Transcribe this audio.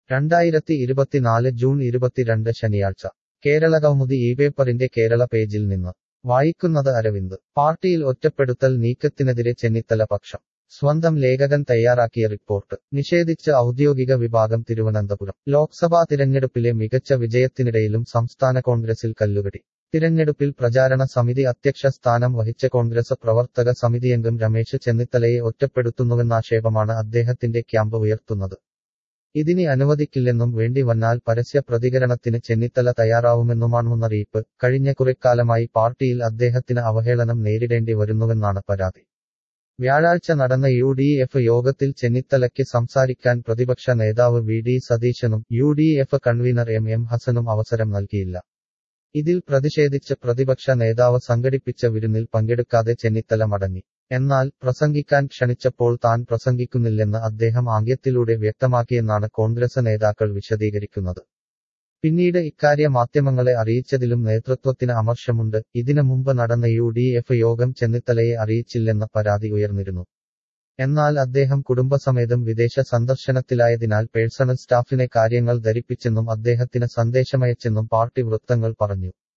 2024 June 22 ശനിയാഴ്ച കേരളകൗമുദി പേപ്പറിന്റെ കേരള പേജിൽ നിന്ന് വായിക്കുന്നത് അരവിന്ദ് പാർട്ടിയിൽ ഒറ്റപ്പെടുത്തൽ നീക്കത്തിനെതിരെ ചെന്നിത്തല പക്ഷം സ്വന്തം ലേഖകൻ തയ്യാറാക്കിയ റിപ്പോർട്ട് നിഷേധിച്ച് ഔദ്യോഗിക വിഭാഗം തിരുവനന്തപുരം ലോക്സഭാ തിരഞ്ഞെടുപ്പിലെ മികച്ച വിജയത്തിനിടയിലും സംസ്ഥാന കോൺഗ്രസിൽ കല്ലുകടി തിരഞ്ഞെടുപ്പിൽ പ്രചാരണ സമിതി അധ്യക്ഷ സ്ഥാനം വഹിച്ച കോൺഗ്രസ് പ്രവർത്തക സമിതിയംഗം രമേശ് ചെന്നിത്തലയെ ഒറ്റപ്പെടുത്തുന്നുവെന്നാക്ഷേപമാണ് അദ്ദേഹത്തിന്റെ ക്യാമ്പ് ഉയർത്തുന്നത് ഇതിനി അനുവദിക്കില്ലെന്നും വേണ്ടി വന്നാൽ പരസ്യ പ്രതികരണത്തിന് ചെന്നിത്തല തയ്യാറാവുമെന്നുമാണ് മുന്നറിയിപ്പ് കഴിഞ്ഞ കുറെക്കാലമായി പാർട്ടിയിൽ അദ്ദേഹത്തിന് അവഹേളനം നേരിടേണ്ടി വരുന്നുവെന്നാണ് പരാതി വ്യാഴാഴ്ച നടന്ന UDF യോഗത്തിൽ ചെന്നിത്തലയ്ക്ക് സംസാരിക്കാൻ പ്രതിപക്ഷ നേതാവ് VD സതീശനും UDF കൺവീനർ MM ഹസനും അവസരം നൽകിയില്ല ഇതിൽ പ്രതിഷേധിച്ച് പ്രതിപക്ഷ നേതാവ് സംഘടിപ്പിച്ച വിരുന്നിൽ പങ്കെടുക്കാതെ ചെന്നിത്തല മടങ്ങി എന്നാൽ പ്രസംഗിക്കാൻ ക്ഷണിച്ചപ്പോൾ താൻ പ്രസംഗിക്കുന്നില്ലെന്ന് അദ്ദേഹം ആംഗ്യത്തിലൂടെ വ്യക്തമാക്കിയെന്നാണ് കോൺഗ്രസ് നേതാക്കൾ വിശദീകരിക്കുന്നത് പിന്നീട് ഇക്കാര്യം മാധ്യമങ്ങളെ അറിയിച്ചതിലും നേതൃത്വത്തിന് അമർഷമുണ്ട് ഇതിനു മുമ്പ് നടന്ന UDF യോഗം ചെന്നിത്തലയെ അറിയിച്ചില്ലെന്ന പരാതി ഉയർന്നിരുന്നു എന്നാൽ അദ്ദേഹം കുടുംബസമേതം വിദേശ സന്ദർശനത്തിലായതിനാൽ പേഴ്സണൽ സ്റ്റാഫിനെ കാര്യങ്ങൾ ധരിപ്പിച്ചെന്നും അദ്ദേഹത്തിന് സന്ദേശമയച്ചെന്നും പാർട്ടി വൃത്തങ്ങൾ പറഞ്ഞു